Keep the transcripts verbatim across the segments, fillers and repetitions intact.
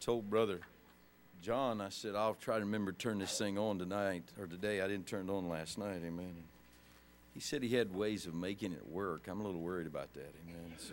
told Brother John, I said, I'll try to remember to turn this thing on tonight, or today. I didn't turn it on last night, amen. He said he had ways of making it work. I'm a little worried about that, amen. So,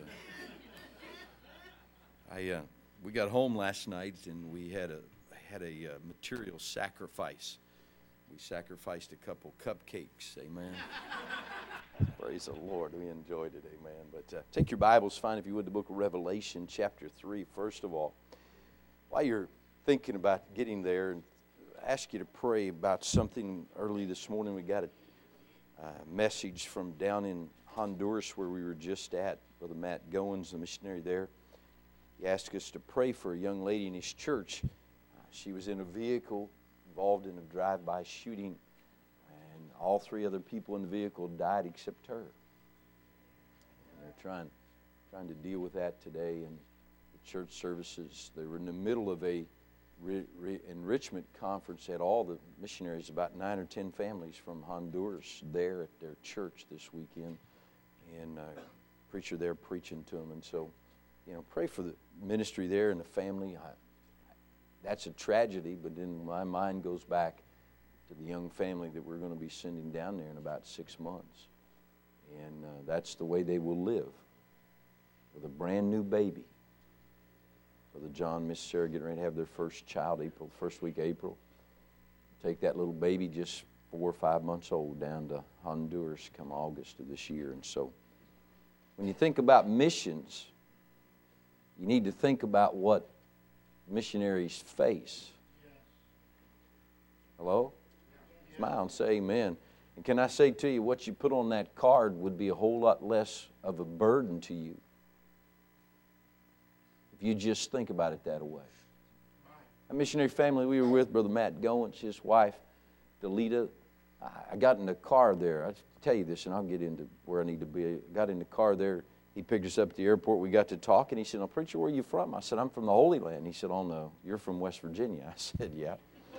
I, uh, we got home last night, and we had a had a uh, material sacrifice. We sacrificed a couple cupcakes, amen. Praise the Lord. We enjoyed it, amen. But uh, take your Bibles, find, if you would, the book of Revelation, chapter three, first of all. While you're thinking about getting there, and I ask you to pray about something. Early this morning, we got a uh, message from down in Honduras where we were just at. Brother Matt Goins, the missionary there, he asked us to pray for a young lady in his church. Uh, she was in a vehicle involved in a drive-by shooting, and all three other people in the vehicle died except her. And they're trying, trying to deal with that today in the church services. They were in the middle of a re- re- enrichment conference. Had all the missionaries, about nine or ten families from Honduras, there at their church this weekend, and uh, preacher there preaching to them. And so, you know, pray for the ministry there and the family. I, That's a tragedy, but then my mind goes back to the young family that we're going to be sending down there in about six months. And uh, that's the way they will live, with a brand new baby. Brother John and Miss Sarah getting ready to have their first child, April, first week of April. Take that little baby, just four or five months old, down to Honduras come August of this year. And so when you think about missions, you need to think about what missionaries face. Hello? Smile and say amen. And can I say to you, what you put on that card would be a whole lot less of a burden to you if you just think about it that way. A missionary family we were with, Brother Matt Goins, his wife, Delita, I got in the car there. I'll tell you this, and I'll get into where I need to be. I got in the car there. He picked us up at the airport. We got to talk, and he said, "Oh, preacher, where are you from?" I said, "I'm from the Holy Land." He said, "Oh, no, you're from West Virginia." I said, "Yeah."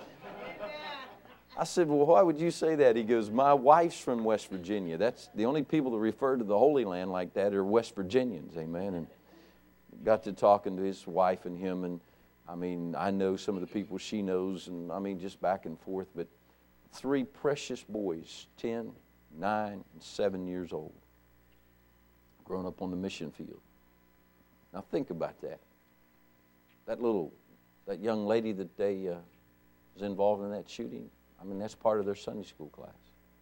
I said, "Well, why would you say that?" He goes, "My wife's from West Virginia. That's the only people that refer to the Holy Land like that are West Virginians." Amen. And got to talking to his wife and him, and I mean, I know some of the people she knows, and I mean, just back and forth. But three precious boys, ten, nine, and seven years old, grown up on the mission field. Now think about that. That little, that young lady that they uh, was involved in that shooting, I mean, that's part of their Sunday school class.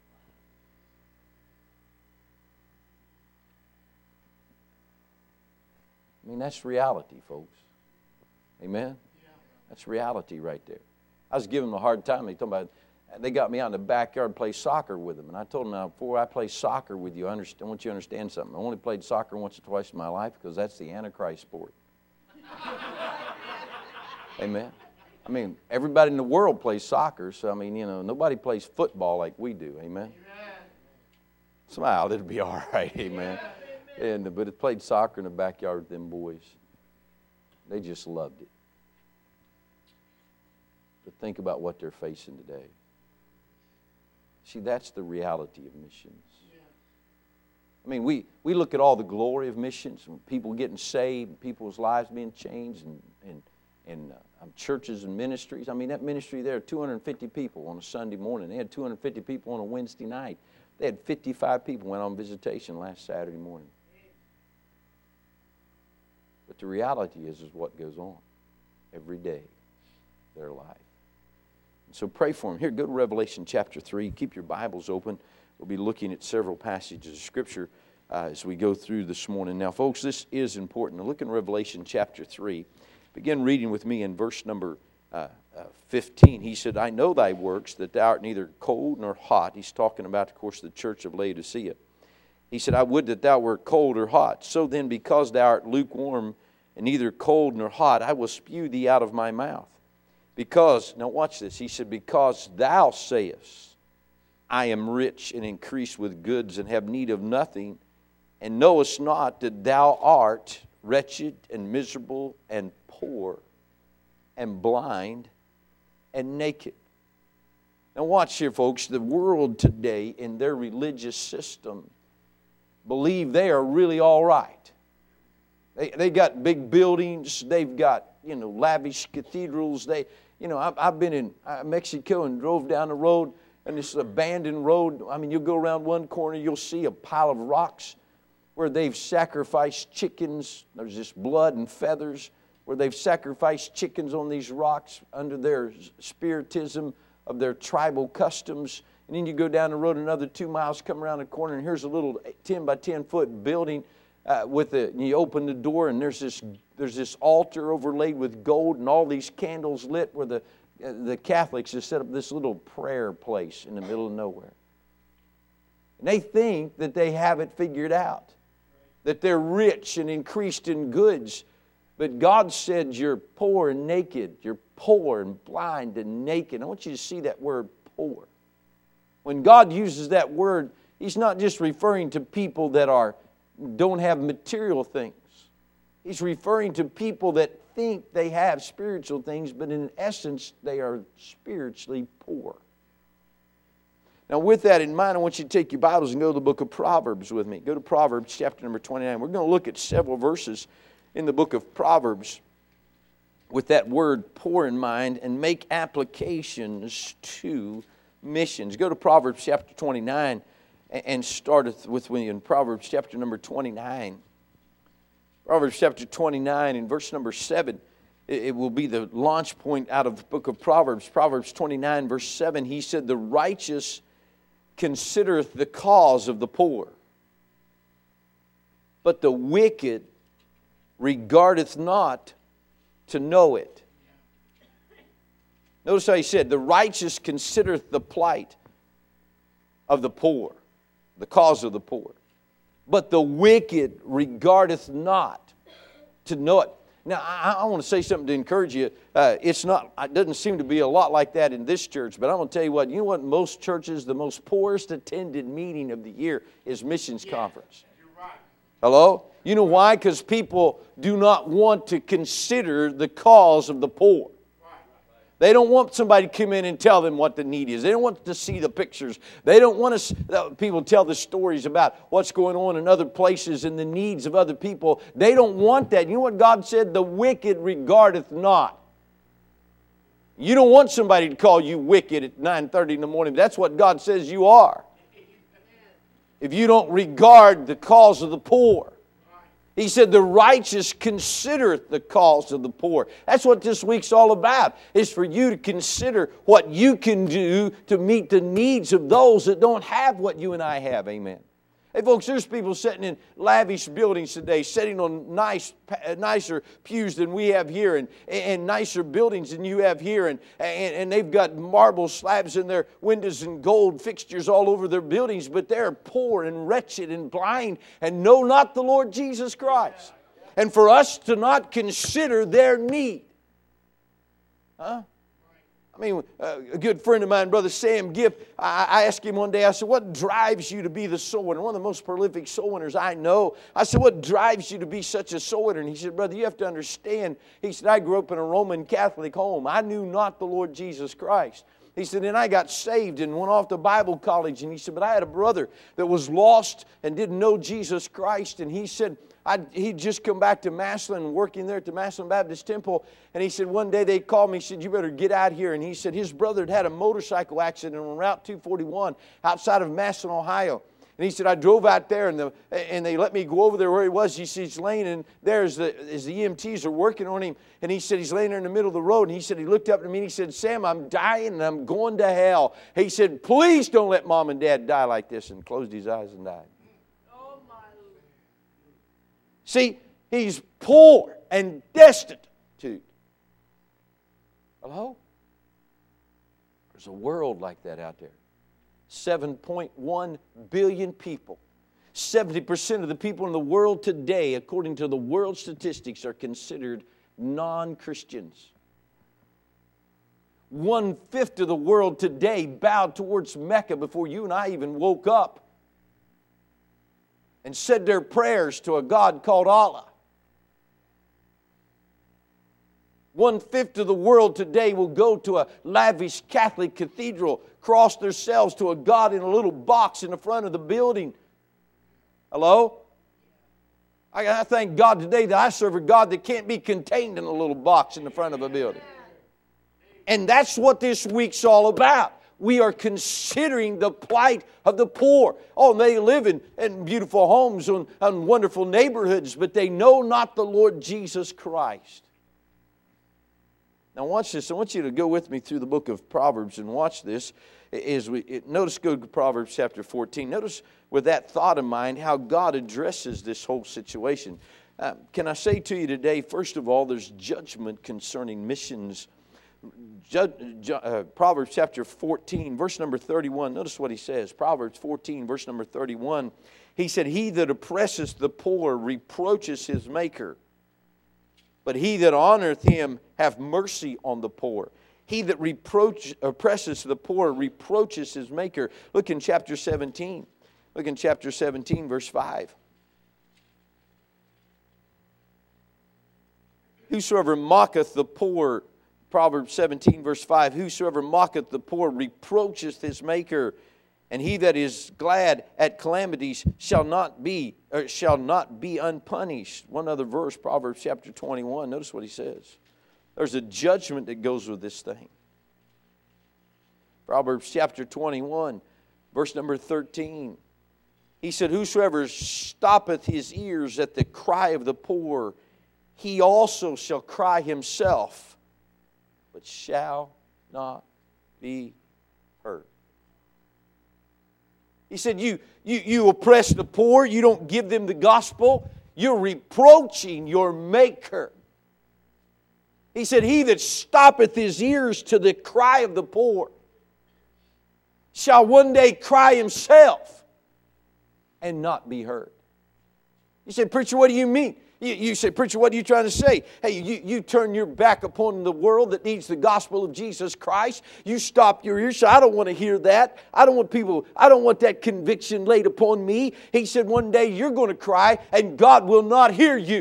I mean, that's reality, folks. Amen? That's reality right there. I was giving them a hard time. They talking about, they got me out in the backyard to play soccer with them. And I told them, now, before I play soccer with you, I, understand, I want you to understand something. I only played soccer once or twice in my life because that's the Antichrist sport. Amen. I mean, everybody in the world plays soccer, so, I mean, you know, nobody plays football like we do. Amen. Smile, it'll be all right. Amen. And, but it played soccer in the backyard with them boys. They just loved it. But think about what they're facing today. See, that's the reality of missions. I mean, we, we look at all the glory of missions, and people getting saved, people's lives being changed, and, and, and uh, churches and ministries. I mean, that ministry there, two hundred fifty people on a Sunday morning. They had two hundred fifty people on a Wednesday night. They had fifty-five people went on visitation last Saturday morning. But the reality is, is what goes on every day of their life. So pray for them. Here, go to Revelation chapter three. Keep your Bibles open. We'll be looking at several passages of Scripture uh, as we go through this morning. Now, folks, this is important. Now, look in Revelation chapter three. Begin reading with me in verse number uh, uh, fifteen. He said, "I know thy works, that thou art neither cold nor hot." He's talking about, of course, the church of Laodicea. He said, "I would that thou wert cold or hot. So then, because thou art lukewarm and neither cold nor hot, I will spew thee out of my mouth. Because," now watch this, he said, "because thou sayest, I am rich and increase with goods and have need of nothing, and knowest not that thou art wretched and miserable and poor and blind and naked." Now watch here, folks. The world today in their religious system believe they are really all right. They, they got big buildings. They've got, you know, lavish cathedrals. They, you know, I've, I've been in uh, Mexico and drove down the road, and this abandoned road. I mean, you'll go around one corner, you'll see a pile of rocks where they've sacrificed chickens. There's this blood and feathers where they've sacrificed chickens on these rocks under their spiritism of their tribal customs. And then you go down the road another two miles, come around the corner, and here's a little ten by ten foot building uh, with a, and you open the door, and there's this there's this altar overlaid with gold and all these candles lit where the, uh, the Catholics have set up this little prayer place in the middle of nowhere. And they think that they have it figured out, that they're rich and increased in goods. But God said you're poor and naked. You're poor and blind and naked. I want you to see that word poor. When God uses that word, He's not just referring to people that are don't have material things. He's referring to people that think they have spiritual things, but in essence, they are spiritually poor. Now, with that in mind, I want you to take your Bibles and go to the book of Proverbs with me. Go to Proverbs chapter number twenty-nine. We're going to look at several verses in the book of Proverbs with that word poor in mind and make applications to missions. Go to Proverbs chapter twenty-nine and start with me in Proverbs chapter number twenty-nine. Proverbs chapter twenty-nine and verse number seven. It will be the launch point out of the book of Proverbs. Proverbs twenty-nine verse seven, he said, "The righteous considereth the cause of the poor, but the wicked regardeth not to know it." Notice how he said, "The righteous considereth the plight of the poor," the cause of the poor, "but the wicked regardeth not to know it." Now, I, I want to say something to encourage you. Uh, it's not, it doesn't seem to be a lot like that in this church, but I'm going to tell you what, you know what most churches, the most poorest attended meeting of the year is missions yeah, conference. You're right. Hello? You know why? Because people do not want to consider the cause of the poor. They don't want somebody to come in and tell them what the need is. They don't want to see the pictures. They don't want to, people tell the stories about what's going on in other places and the needs of other people. They don't want that. You know what God said? "The wicked regardeth not." You don't want somebody to call you wicked at nine thirty in the morning. That's what God says you are. If you don't regard the cause of the poor. He said, "The righteous considereth the cause of the poor." That's what this week's all about, is for you to consider what you can do to meet the needs of those that don't have what you and I have. Amen. Hey, folks, there's people sitting in lavish buildings today, sitting on nice, nicer pews than we have here, and, and nicer buildings than you have here, and, and, and they've got marble slabs in their windows and gold fixtures all over their buildings, but they're poor and wretched and blind and know not the Lord Jesus Christ. And for us to not consider their need. Huh? I mean, a good friend of mine, Brother Sam Gipp, I asked him one day, I said, "What drives you to be the soul winner?" One of the most prolific soul winners I know. I said, "What drives you to be such a soul winner?" And he said, "Brother, you have to understand." He said, "I grew up in a Roman Catholic home. I knew not the Lord Jesus Christ." He said, "Then I got saved and went off to Bible college." And he said, "But I had a brother that was lost and didn't know Jesus Christ." And he said, I'd, he'd just come back to Massillon, working there at the Massillon Baptist Temple. And he said, one day they called me. He said, "You better get out here." And he said his brother had had a motorcycle accident on Route two forty-one outside of Massillon, Ohio. And he said, "I drove out there, and, the, and they let me go over there where he was." He said, "He's laying in there as the, as the E M Ts are working on him." And he said, he's laying there in the middle of the road. And he said, he looked up at me and he said, "Sam, I'm dying and I'm going to hell." He said, "Please don't let Mom and Dad die like this," and closed his eyes and died. Oh, my. See, he's poor and destitute. Hello? There's a world like that out there. seven point one billion people. seventy percent of the people in the world today, according to the world statistics, are considered non-Christians. One-fifth of the world today bowed towards Mecca before you and I even woke up and said their prayers to a God called Allah. One-fifth of the world today will go to a lavish Catholic cathedral, cross themselves to a God in a little box in the front of the building. Hello? I, I thank God today that I serve a God that can't be contained in a little box in the front of a building. And that's what this week's all about. We are considering the plight of the poor. Oh, they live in, in beautiful homes and, and wonderful neighborhoods, but they know not the Lord Jesus Christ. Now watch this. I want you to go with me through the book of Proverbs and watch this. As we, it, notice, go to Proverbs chapter fourteen. Notice with that thought in mind how God addresses this whole situation. Uh, can I say to you today, first of all, there's judgment concerning missions. Ju- ju- uh, Proverbs chapter fourteen, verse number thirty-one. Notice what he says. Proverbs fourteen, verse number thirty-one. He said, "He that oppresses the poor reproaches his maker, but he that honoreth him hath mercy on the poor. He that reproach, oppresses the poor reproaches his maker." Look in chapter seventeen. Look in chapter seventeen, verse five. "Whosoever mocketh the poor," Proverbs seventeen, verse five, "whosoever mocketh the poor reproacheth his maker, and he that is glad at calamities shall not be or shall not be unpunished." One other verse, Proverbs chapter twenty-one. Notice what he says. There's a judgment that goes with this thing. Proverbs chapter twenty-one, verse number thirteen. He said, "Whosoever stoppeth his ears at the cry of the poor, he also shall cry himself, but shall not be heard." He said, you, you, you oppress the poor, you don't give them the gospel, you're reproaching your Maker. He said, "He that stoppeth his ears to the cry of the poor shall one day cry himself and not be heard." You say, "Preacher, what do you mean?" You, you say, "Preacher, what are you trying to say?" Hey, you, you turn your back upon the world that needs the gospel of Jesus Christ. You stop your ears. So I don't want to hear that. I don't want people, I don't want that conviction laid upon me. He said, one day you're going to cry and God will not hear you.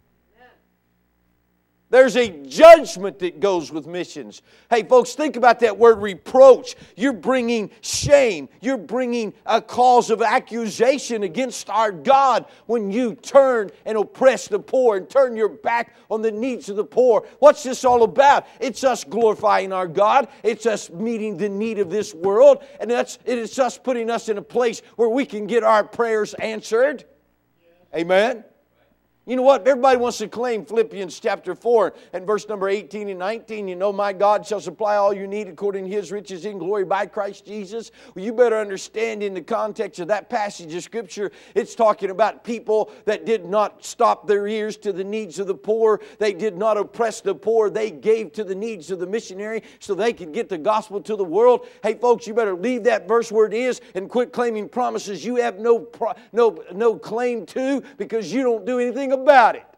There's a judgment that goes with missions. Hey, folks, think about that word reproach. You're bringing shame. You're bringing a cause of accusation against our God when you turn and oppress the poor and turn your back on the needs of the poor. What's this all about? It's us glorifying our God. It's us meeting the need of this world. And that's, it's us putting us in a place where we can get our prayers answered. Amen. You know what? Everybody wants to claim Philippians chapter four and verse number eighteen and nineteen. You know, "My God shall supply all you need according to His riches in glory by Christ Jesus." Well, you better understand in the context of that passage of Scripture, it's talking about people that did not stop their ears to the needs of the poor. They did not oppress the poor. They gave to the needs of the missionary so they could get the gospel to the world. Hey, folks, you better leave that verse where it is and quit claiming promises you have no, pro- no, no claim to because you don't do anything about about it.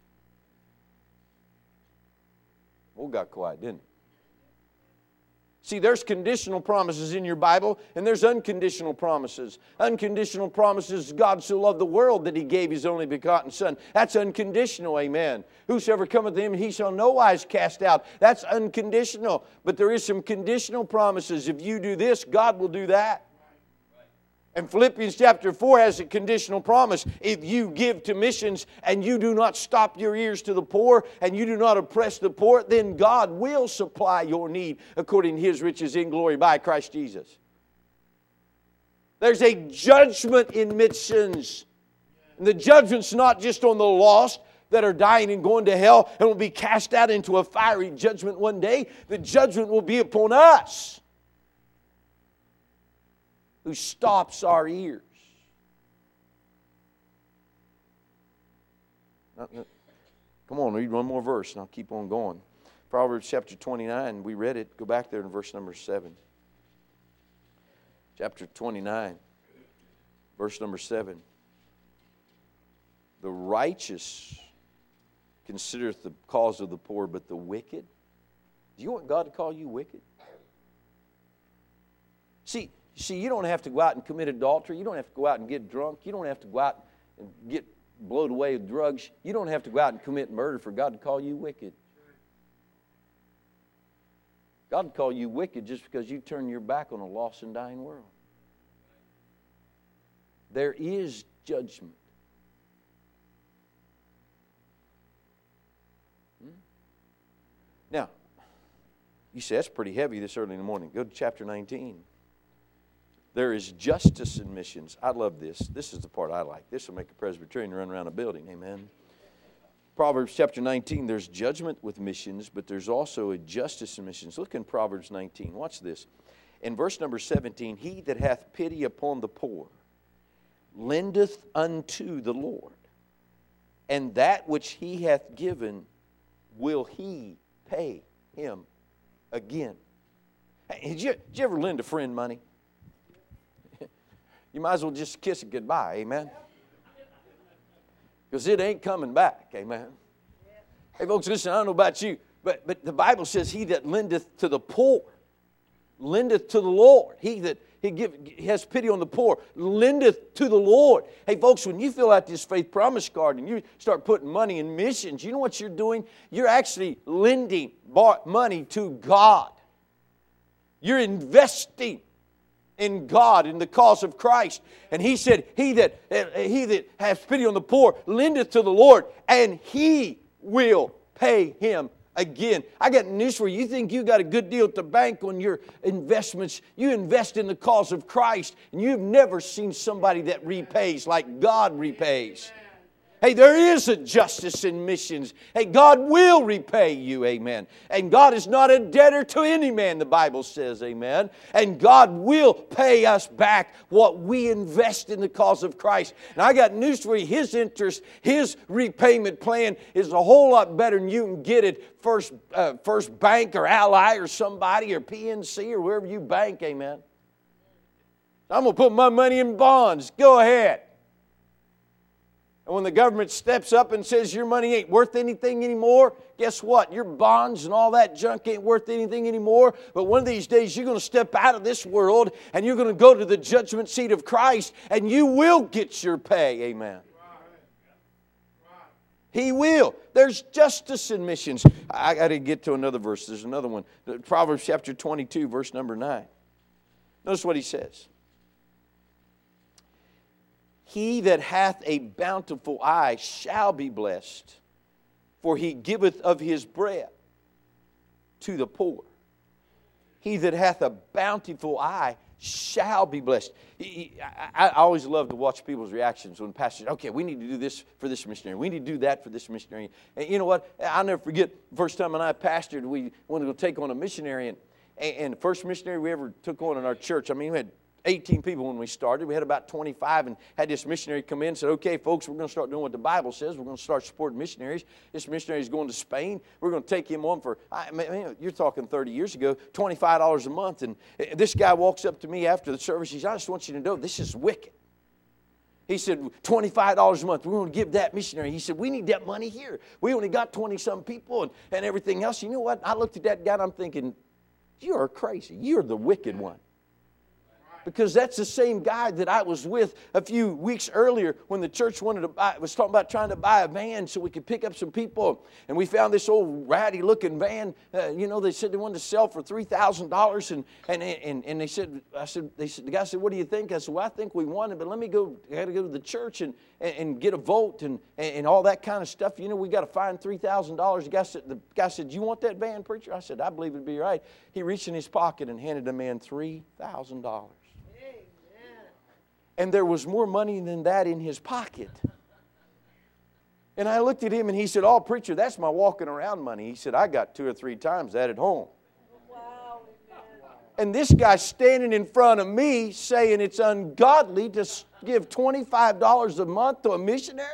Oh, got quiet, didn't it? See, there's conditional promises in your Bible, and there's unconditional promises. Unconditional promises, God so loved the world that He gave His only begotten Son. That's unconditional, amen. "Whosoever cometh to Him, He shall no wise cast out." That's unconditional. But there is some conditional promises. If you do this, God will do that. And Philippians chapter four has a conditional promise. If you give to missions and you do not stop your ears to the poor and you do not oppress the poor, then God will supply your need according to His riches in glory by Christ Jesus. There's a judgment in missions. And the judgment's not just on the lost that are dying and going to hell and will be cast out into a fiery judgment one day. The judgment will be upon us, who stops our ears. Come on, read one more verse and I'll keep on going. Proverbs chapter twenty-nine, we read it. Go back there in verse number seven. Chapter twenty-nine, verse number seven. "The righteous considereth the cause of the poor, but the wicked." Do you want God to call you wicked? See, See, you don't have to go out and commit adultery. You don't have to go out and get drunk. You don't have to go out and get blown away with drugs. You don't have to go out and commit murder for God to call you wicked. God would call you wicked just because you turn your back on a lost and dying world. There is judgment. Hmm? Now, you say, that's pretty heavy this early in the morning. Go to chapter nineteen. There is justice in missions. I love this. This is the part I like. This will make a Presbyterian run around a building. Amen. Proverbs chapter nineteen, there's judgment with missions, but there's also a justice in missions. Look in Proverbs nineteen. Watch this. In verse number seventeen, he that hath pity upon the poor lendeth unto the Lord, and that which he hath given will he pay him again. Hey, did, you, did you ever lend a friend money? You might as well just kiss it goodbye, amen? Because it ain't coming back, amen? Hey, folks, listen, I don't know about you, but, but the Bible says, he that lendeth to the poor, lendeth to the Lord. He that he, give, he has pity on the poor, lendeth to the Lord. Hey, folks, when you fill out this faith promise card and you start putting money in missions, you know what you're doing? You're actually lending money to God. You're investing in God, in the cause of Christ. And he said, he that, he that has pity on the poor lendeth to the Lord, and he will pay him again. I got news for you. You think you got a good deal at the bank on your investments. You invest in the cause of Christ, and you've never seen somebody that repays like God repays. Hey, there is a justice in missions. Hey, God will repay you, amen. And God is not a debtor to any man, the Bible says, amen. And God will pay us back what we invest in the cause of Christ. And I got news for you. His interest, His repayment plan is a whole lot better than you can get it First, uh, First Bank or Ally or somebody or P N C or wherever you bank, amen. I'm going to put my money in bonds. Go ahead. And when the government steps up and says your money ain't worth anything anymore, guess what? Your bonds and all that junk ain't worth anything anymore. But one of these days you're going to step out of this world and you're going to go to the judgment seat of Christ and you will get your pay. Amen. He will. There's justice in missions. I got to get to another verse. There's another one. Proverbs chapter twenty-two, verse number nine. Notice what he says. He that hath a bountiful eye shall be blessed, for he giveth of his bread to the poor. He that hath a bountiful eye shall be blessed. He, he, I, I always love to watch people's reactions when pastors, okay, we need to do this for this missionary. We need to do that for this missionary. And you know what? I'll never forget the first time when I pastored, we wanted to take on a missionary. And, and the first missionary we ever took on in our church, I mean, we had eighteen people when we started. We had about twenty-five and had this missionary come in and said, okay, folks, we're going to start doing what the Bible says. We're going to start supporting missionaries. This missionary is going to Spain. We're going to take him on for, I mean, you're talking thirty years ago, twenty-five dollars a month. And this guy walks up to me after the service. He says, I just want you to know this is wicked. He said, twenty-five dollars a month, we're going to give that missionary. He said, we need that money here. We only got twenty-some people and, and everything else. You know what? I looked at that guy and I'm thinking, you are crazy. You're the wicked one. Because that's the same guy that I was with a few weeks earlier when the church wanted to buy, was talking about trying to buy a van so we could pick up some people. And we found this old ratty-looking van. Uh, you know, they said they wanted to sell for three thousand dollars. And, and, and, and they said, I said, they said, the guy said, what do you think? I said, well, I think we won it, but let me go, I got to go to the church and, and, and get a vote and, and all that kind of stuff. You know, we got to find three thousand dollars. The guy said, the guy said, do you want that van, preacher? I said, I believe it'd be right. He reached in his pocket and handed the man three thousand dollars. And there was more money than that in his pocket. And I looked at him and he said, oh, preacher, that's my walking around money. He said, I got two or three times that at home. Wow. And this guy standing in front of me saying it's ungodly to give twenty-five dollars a month to a missionary?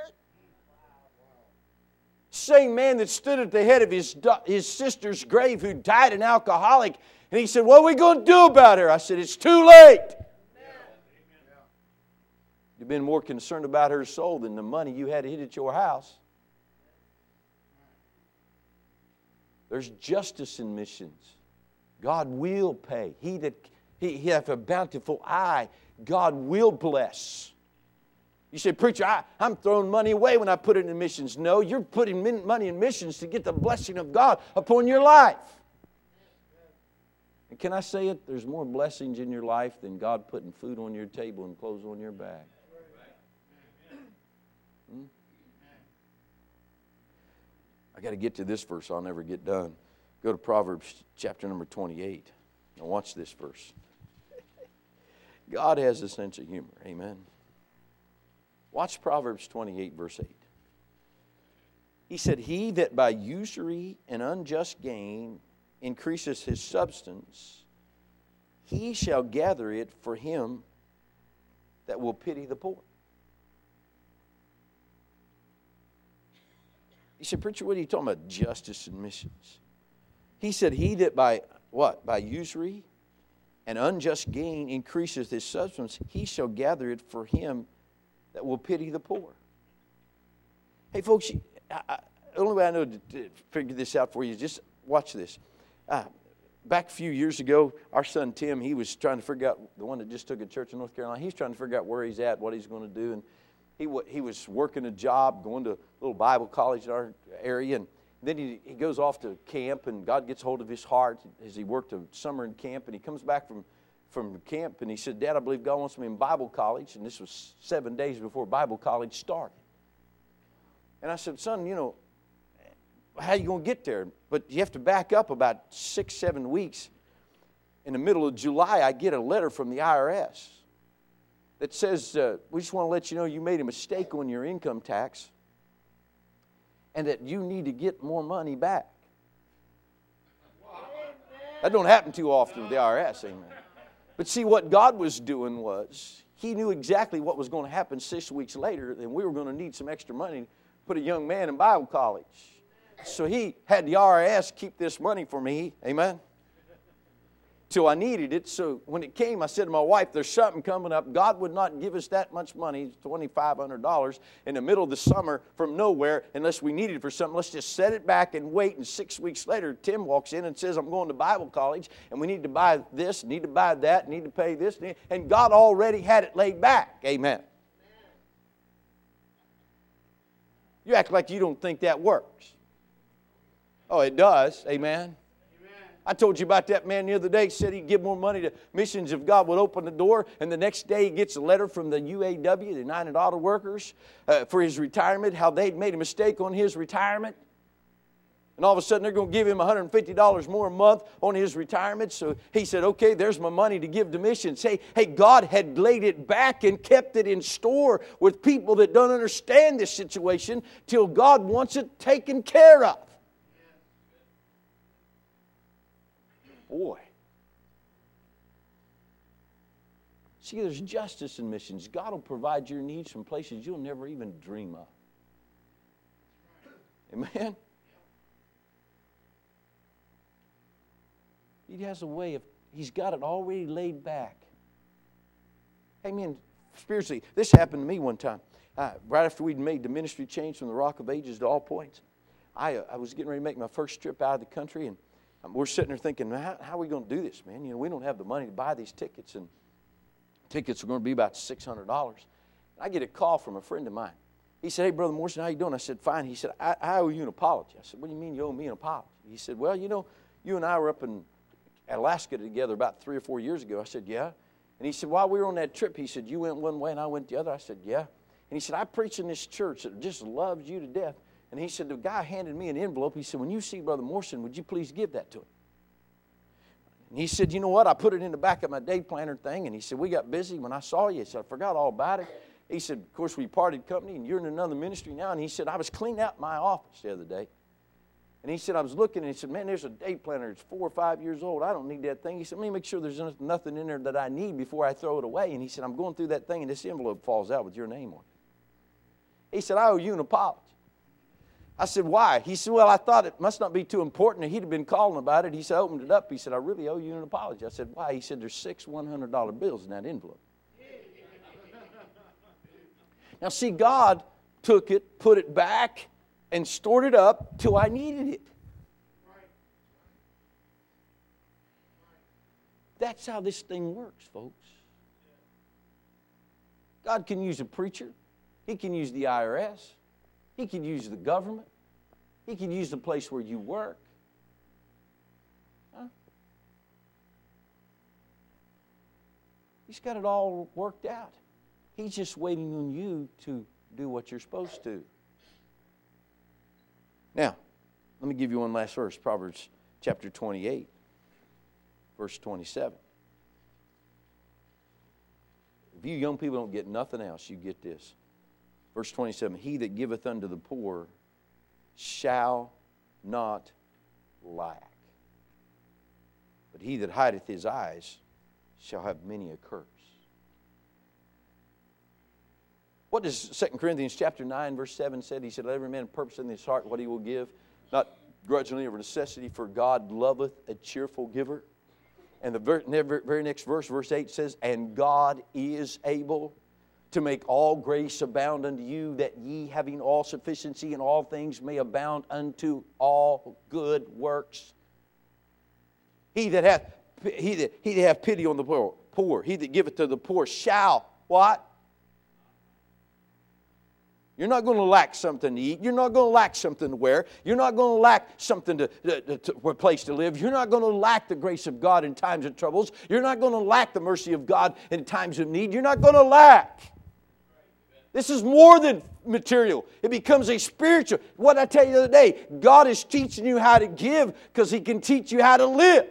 Same man that stood at the head of his, his sister's grave who died an alcoholic. And he said, what are we going to do about her? I said, it's too late. You've been more concerned about her soul than the money you had hid at your house. There's justice in missions. God will pay. He that he, he hath a bountiful eye, God will bless. You say, preacher, I, I'm throwing money away when I put it in missions. No, you're putting min- money in missions to get the blessing of God upon your life. And can I say it? There's more blessings in your life than God putting food on your table and clothes on your back. I got to get to this verse. I'll never get done. Go to Proverbs chapter number twenty-eight. Now watch this verse. God has a sense of humor. Amen. Watch Proverbs twenty-eight, verse eight. He said, he that by usury and unjust gain increases his substance, he shall gather it for him that will pity the poor. He said, preacher, what are you talking about? Justice and missions. He said, he that by what? By usury and unjust gain increases his substance, he shall gather it for him that will pity the poor. Hey, folks, I, I, the only way I know to, to figure this out for you is just watch this. Uh, back a few years ago, our son Tim, he was trying to figure out, the one that just took a church in North Carolina, he's trying to figure out where he's at, what he's going to do. And he he was working a job, going to a little Bible college in our area. And then he, he goes off to camp, and God gets hold of his heart as he worked a summer in camp. And he comes back from, from camp, and he said, Dad, I believe God wants me in Bible college. And this was seven days before Bible college started. And I said, son, you know, how are you going to get there? But you have to back up about six, seven weeks. In the middle of July, I get a letter from the I R S that says, uh, we just want to let you know you made a mistake on your income tax and that you need to get more money back. That don't happen too often with the I R S, amen. But see, what God was doing was, He knew exactly what was going to happen six weeks later, and we were going to need some extra money to put a young man in Bible college. So He had the I R S keep this money for me, amen, till I needed it. So when it came, I said to my wife, there's something coming up. God would not give us that much money, twenty-five hundred dollars, in the middle of the summer from nowhere unless we needed it for something. Let's just set it back and wait. And six weeks later, Tim walks in and says, I'm going to Bible college, and we need to buy this, need to buy that, need to pay this. And God already had it laid back. Amen. You act like you don't think that works. Oh, it does. Amen. I told you about that man the other day. He said he'd give more money to missions if God would open the door. And the next day he gets a letter from the U A W, the United Auto Workers, uh, for his retirement, how they'd made a mistake on his retirement. And all of a sudden they're going to give him one hundred fifty dollars more a month on his retirement. So he said, okay, there's my money to give to missions. Hey, hey, God had laid it back and kept it in store with people that don't understand this situation till God wants it taken care of. Boy. See, there's justice in missions. God will provide your needs from places you'll never even dream of. Amen? He has a way of, He's got it already laid back. Amen. Spiritually, this happened to me one time. Uh, right after we'd made the ministry change from the Rock of Ages to All Points, I, uh, I was getting ready to make my first trip out of the country, and we're sitting there thinking, how, how are we going to do this, man? You know, we don't have the money to buy these tickets, and tickets are going to be about six hundred dollars. I get a call from a friend of mine. He said, hey, Brother Morrison, how you doing? I said, fine. He said, I, I owe you an apology. I said, what do you mean you owe me an apology? He said, well, you know, you and I were up in Alaska together about three or four years ago. I said, yeah. And he said, while we were on that trip, he said, you went one way and I went the other. I said, yeah. And he said, I preach in this church that just loves you to death. And he said, the guy handed me an envelope. He said, when you see Brother Morrison, would you please give that to him? And he said, you know what? I put it in the back of my day planner thing. And he said, we got busy when I saw you. He said, I forgot all about it. He said, of course, we parted company, and you're in another ministry now. And he said, I was cleaning out my office the other day. And he said, I was looking, and he said, man, there's a day planner. It's four or five years old. I don't need that thing. He said, let me make sure there's nothing in there that I need before I throw it away. And he said, I'm going through that thing, and this envelope falls out with your name on it. He said, I owe you an apology. I said, why? He said, well, I thought it must not be too important. He'd have been calling about it. He said, I opened it up. He said, I really owe you an apology. I said, why? He said, there's six one hundred dollar bills in that envelope. Now, see, God took it, put it back, and stored it up till I needed it. That's how this thing works, folks. God can use a preacher. He can use the I R S. He can use the government. He can use the place where you work. Huh? He's got it all worked out. He's just waiting on you to do what you're supposed to. Now, Let me give you one last verse, Proverbs chapter twenty-eight, verse twenty-seven. If you young people don't get nothing else, you get this. Verse twenty-seven, he that giveth unto the poor shall not lack. But he that hideth his eyes shall have many a curse. What does Second Corinthians chapter nine, verse seven said? He said, let every man purpose in his heart what he will give, not grudgingly or necessity, for God loveth a cheerful giver. And the very, very next verse, verse eight says, and God is able to make all grace abound unto you, that ye, having all sufficiency in all things, may abound unto all good works. He that hath he that he that hath pity on the poor, poor, he that giveth to the poor shall what? You're not going to lack something to eat. You're not going to lack something to wear. You're not going to lack something to, to, to a place to live. You're not going to lack the grace of God in times of troubles. You're not going to lack the mercy of God in times of need. You're not going to lack. This is more than material. It becomes a spiritual. What I tell you the other day, God is teaching you how to give because He can teach you how to live.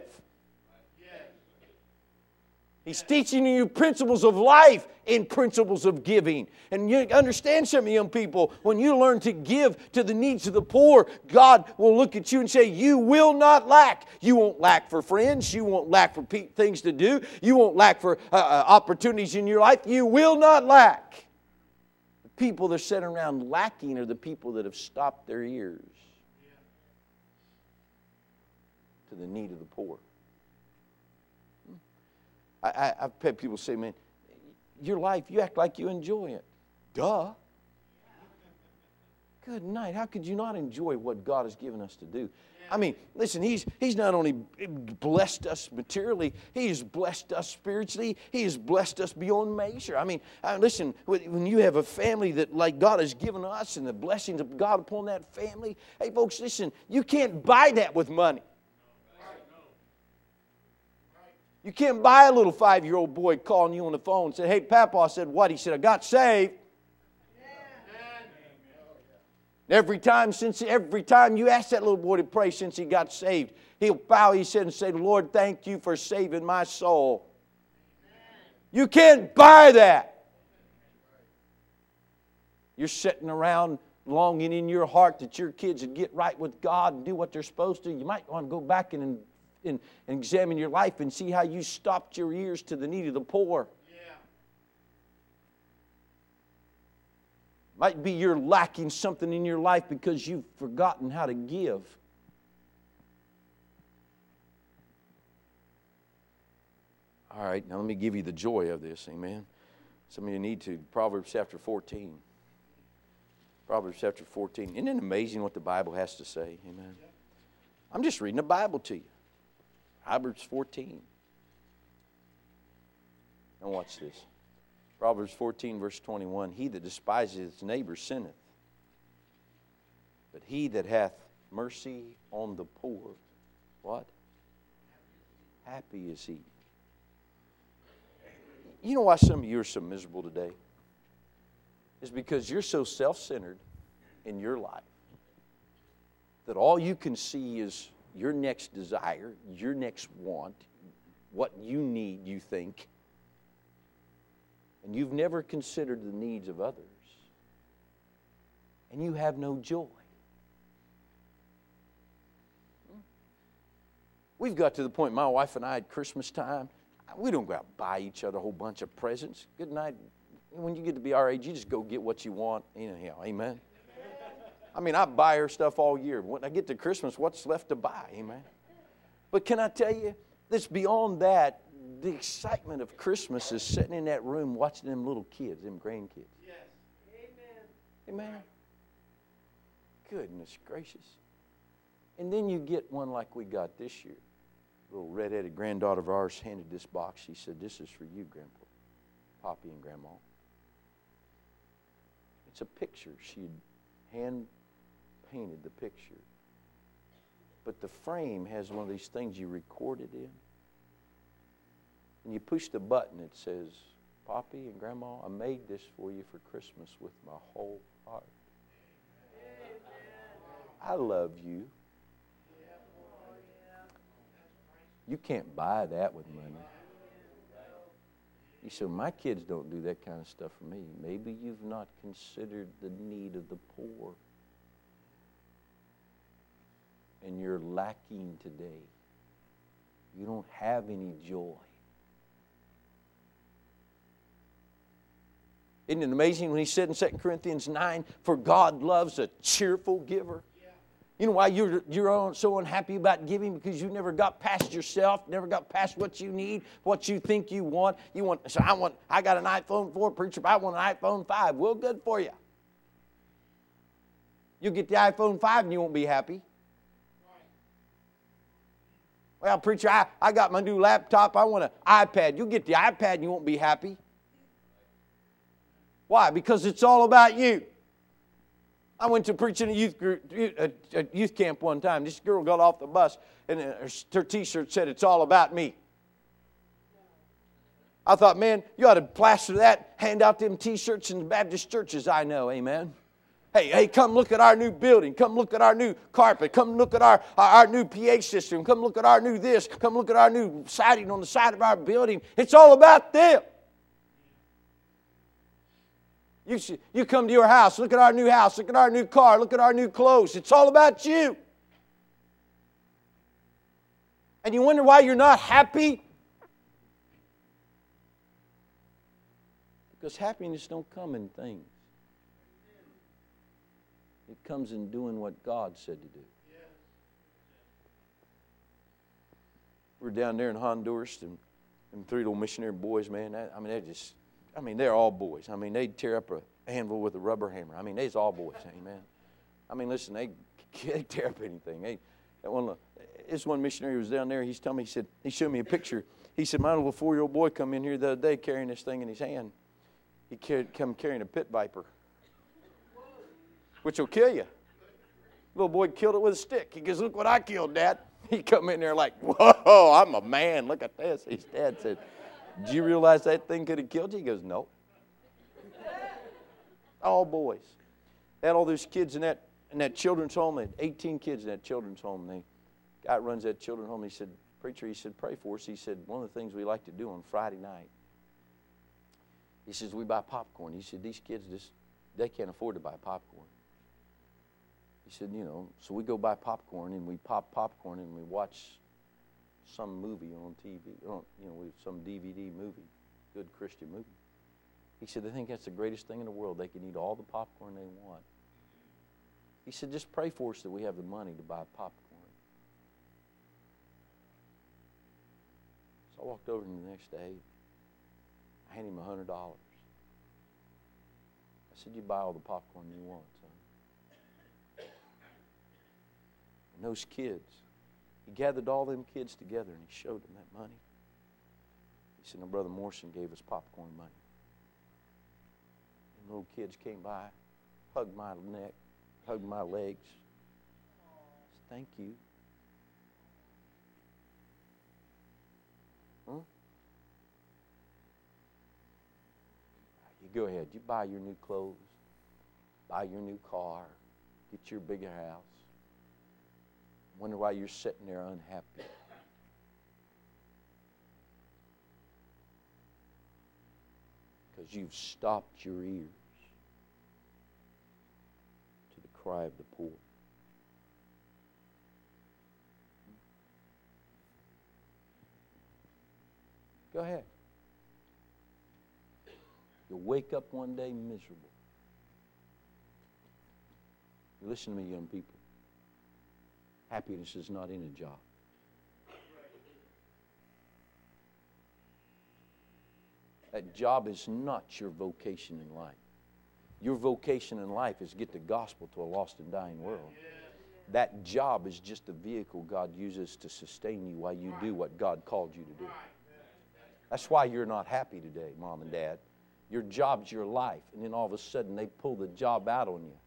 He's teaching you principles of life in principles of giving. And you understand something, young people, when you learn to give to the needs of the poor, God will look at you and say, you will not lack. You won't lack for friends. You won't lack for pe- things to do. You won't lack for uh, uh, opportunities in your life. You will not lack. The people that are sitting around lacking are the people that have stopped their ears to the need of the poor. I, I, I've had people say, man, your life, you act like you enjoy it. Duh. Good night. How could you not enjoy what God has given us to do? I mean, listen, He's He's not only blessed us materially, He has blessed us spiritually. He has blessed us beyond measure. I mean, uh, listen, when you have a family that like God has given us and the blessings of God upon that family, hey, folks, listen, you can't buy that with money. You can't buy a little five-year-old boy calling you on the phone and say, hey, Papa said what? He said, I got saved. Every time since every time you ask that little boy to pray since he got saved, he'll bow his head and say, Lord, thank you for saving my soul. You can't buy that. You're sitting around longing in your heart that your kids would get right with God and do what they're supposed to. You might want to go back and And, and examine your life and see how you stopped your ears to the need of the poor. Yeah. Might be you're lacking something in your life because you've forgotten how to give. All right, now let me give you the joy of this, amen. Some of you need to. Proverbs chapter fourteen. Proverbs chapter fourteen. Isn't it amazing what the Bible has to say, amen? Yeah. I'm just reading the Bible to you. Proverbs fourteen. Now watch this. Proverbs fourteen, verse twenty-one. He that despiseth his neighbor sinneth, but he that hath mercy on the poor, what? Happy is he. You know why some of you are so miserable today? It's because you're so self-centered in your life that all you can see is your next desire, your next want, what you need, you think. And you've never considered the needs of others. And you have no joy. We've got to the point, my wife and I at Christmas time, we don't go out and buy each other a whole bunch of presents. Good night. When you get to be our age, you just go get what you want anyhow. Amen. I mean, I buy her stuff all year. When I get to Christmas, what's left to buy? Amen. But can I tell you, that's beyond that. The excitement of Christmas is sitting in that room watching them little kids, them grandkids. Yes. Amen. Amen. Goodness gracious. And then you get one like we got this year. A little red-headed granddaughter of ours handed this box. She said, this is for you, Grandpa, Poppy and Grandma. It's a picture. She hand painted the picture. But the frame has one of these things you record it in. And you push the button, it says, Poppy and Grandma, I made this for you for Christmas with my whole heart. I love you. You can't buy that with money. You say, my kids don't do that kind of stuff for me. Maybe you've not considered the need of the poor. And you're lacking today. You don't have any joy. Isn't it amazing when he said in Second Corinthians nine, for God loves a cheerful giver? You know why you're, you're so unhappy about giving? Because you never got past yourself, never got past what you need, what you think you want. You want, so I want, I got an iPhone four, preacher, but I want an iPhone five. Well, good for you. You'll get the iPhone five and you won't be happy. Well, preacher, I, I got my new laptop. I want an iPad. You'll get the iPad and you won't be happy. Why? Because it's all about you. I went to preach in a youth group, a, a youth camp one time. This girl got off the bus, and her, her T-shirt said, "It's all about me." I thought, man, you ought to plaster that, hand out them T-shirts in the Baptist churches I know, amen. Hey, hey, come look at our new building. Come look at our new carpet. Come look at our, our, our new P A system. Come look at our new this. Come look at our new siding on the side of our building. It's all about them. You, should, you come to your house, look at our new house, look at our new car, look at our new clothes. It's all about you. And you wonder why you're not happy? Because happiness don't come in things. It comes in doing what God said to do. We're down there in Honduras, and, and three little missionary boys, man, that, I mean, they just... I mean, they're all boys. I mean, they'd tear up a anvil with a rubber hammer. I mean, they's all boys, amen. I mean, listen, they they tear up anything. They, that one, this one missionary was down there. He's telling me, he said, he showed me a picture. He said, my little four-year-old boy come in here the other day carrying this thing in his hand. He carried, come carrying a pit viper, which will kill you. Little boy killed it with a stick. He goes, look what I killed, Dad. He come in there like, whoa, I'm a man. Look at this. His dad said, did you realize that thing could have killed you? He goes, no. All boys. They had all those kids in that in that children's home. They had eighteen kids in that children's home. The guy that runs that children's home, he said, preacher, he said, pray for us. He said, one of the things we like to do on Friday night, he says, we buy popcorn. He said, these kids, just they can't afford to buy popcorn. He said, you know, so we go buy popcorn, and we pop popcorn, and we watch some movie on T V, or, you know, some D V D movie, good Christian movie. He said, they think that's the greatest thing in the world. They can eat all the popcorn they want. He said, just pray for us that we have the money to buy popcorn. So I walked over to him the next day. I handed him a hundred dollars. I said, you buy all the popcorn you want, son. And those kids, he gathered all them kids together and he showed them that money. He said, now, Brother Morrison gave us popcorn money. And little kids came by, hugged my neck, hugged my legs. I said, thank you. Huh? You go ahead. You buy your new clothes, buy your new car, get your bigger house. Wonder why you're sitting there unhappy. Because you've stopped your ears to the cry of the poor. Go ahead. You'll wake up one day miserable. You listen to me, young people. Happiness is not in a job. That job is not your vocation in life. Your vocation in life is to get the gospel to a lost and dying world. That job is just a vehicle God uses to sustain you while you do what God called you to do. That's why you're not happy today, Mom and Dad. Your job's your life, and then all of a sudden they pull the job out on you.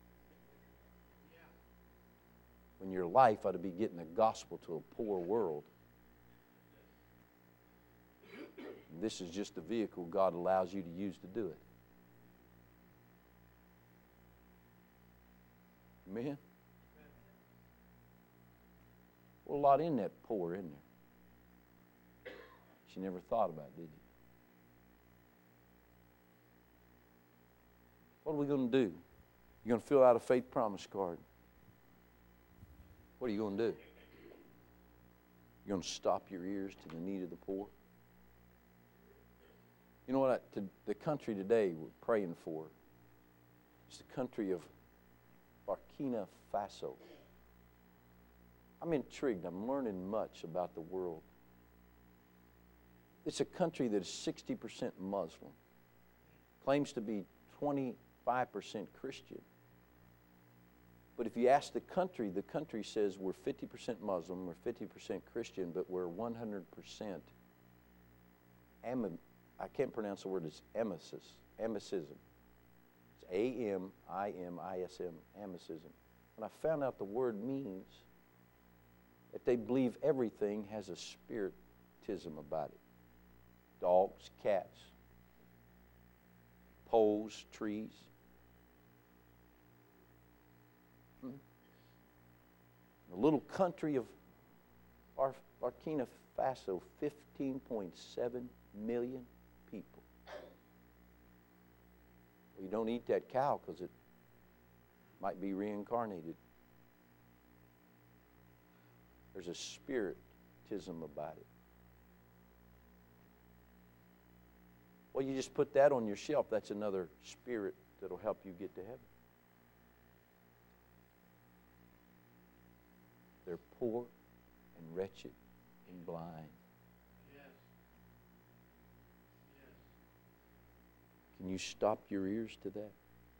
When your life ought to be getting the gospel to a poor world. And this is just a vehicle God allows you to use to do it. Amen? Well, a lot in that poor, isn't there? you never thought about, did you? What are we going to do? You're going to fill out a faith promise card. What are you going to do? You're going to stop your ears to the need of the poor? You know what? I, to, the country today we're praying for is the country of Burkina Faso. I'm intrigued. I'm learning much about the world. It's a country that is sixty percent Muslim, claims to be twenty-five percent Christian. But if you ask the country, the country says we're fifty percent Muslim, we're fifty percent Christian, but we're one hundred percent Am- I can't pronounce the word, it's Amicis, Amicism. It's A M I M I S M, Amicism. And I found out the word means that they believe everything has a spiritism about it. Dogs, cats, poles, trees. Hmm. The little country of Burkina Faso, fifteen point seven million people. Well, you don't eat that cow because it might be reincarnated. There's a spiritism about it. Well, you just put that on your shelf. That's another spirit that'll help you get to heaven. They're poor and wretched and blind. Yes. Yes. Can you stop your ears to that?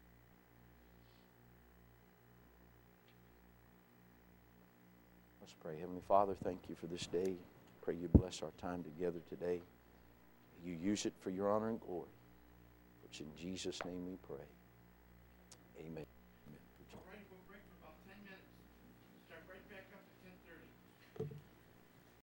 Let's pray. Heavenly Father, thank you for this day. Pray you bless our time together today. You use it for your honor and glory. Which in Jesus' name we pray. Amen.